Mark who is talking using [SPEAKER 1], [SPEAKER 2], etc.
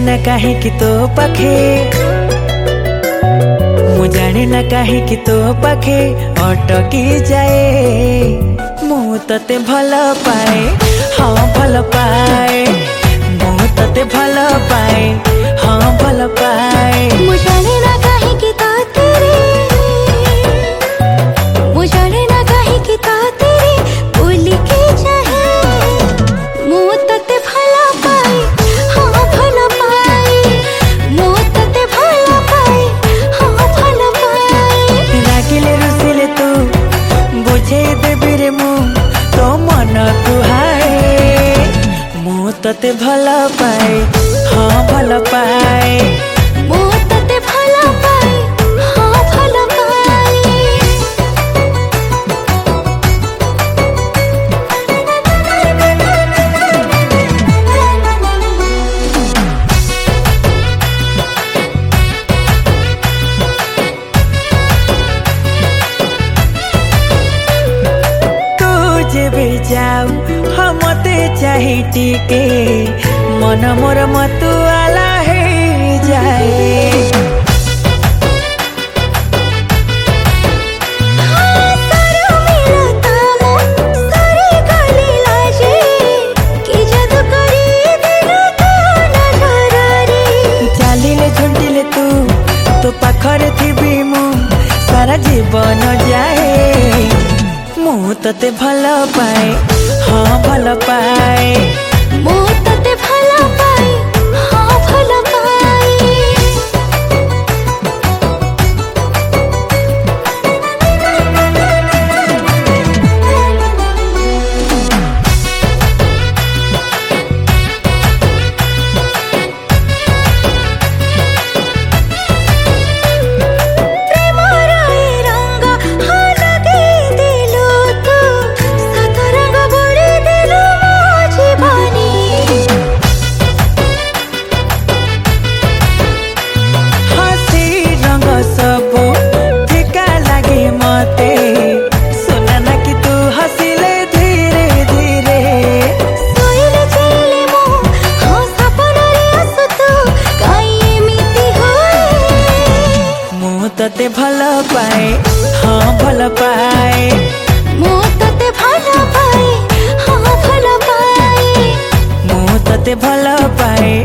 [SPEAKER 1] ना काहे कि तो पाखे मु जाने ना काहे कि तो पाखे अटकी जाए। मु तते भल पाए, हाँ भल पाए, मु तते भल पाए, हाँ भल पाए।
[SPEAKER 2] मु जाने ना काहे कि तो तेरे, मु जाने ना काहे कि तो तेरे बोली के चाहे। मु तते भल पाए, हाँ भल पाए, मु तते भल पाए, हाँ भल पाए।
[SPEAKER 1] रागिले रुसिले तू बुझे देबी रे मु तो मन कुहाए। मु तते भल पाए, हाँ भल पाए,
[SPEAKER 2] मु तते भल पाए, हाँ भल पाए।
[SPEAKER 1] जेबे जाऊ हम मते चाहे टिके मन मोर मतुआला हे जाए। चालिले झुंटिले तू तो पाखरे थी मु सारा जीवन जाए। मु तते भल पाए, हाँ भल पाए,
[SPEAKER 2] मु तते भल पाए, हाँ भल पाए।
[SPEAKER 1] तते भल पाए, हाँ भल पाए,
[SPEAKER 2] मु तते भल पाए, हाँ भल पाए,
[SPEAKER 1] मु तते भल पाए।